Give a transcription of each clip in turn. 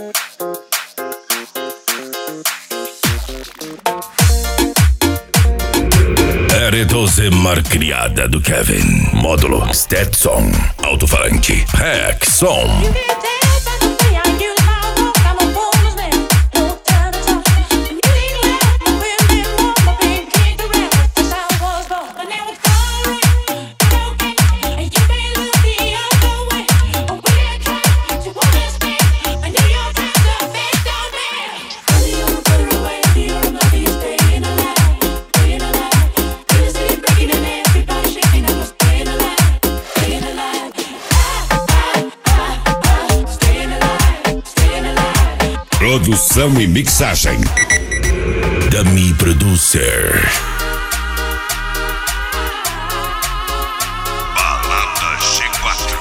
R12 Marcriada do Kevin. Módulo Stetson. Alto-falante Rexon. Produção e mixagem Dummy Producer. Balada G4.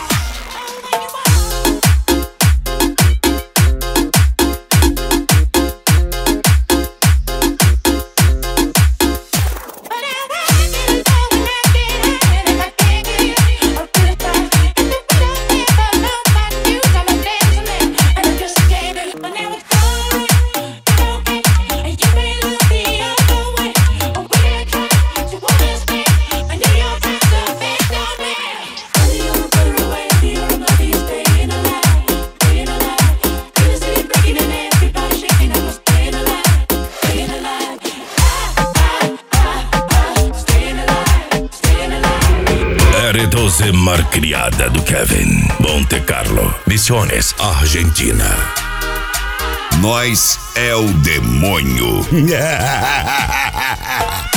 R12 Marcriada do Kevin. Monte Carlo, Misiones, Argentina. Nós é o demônio.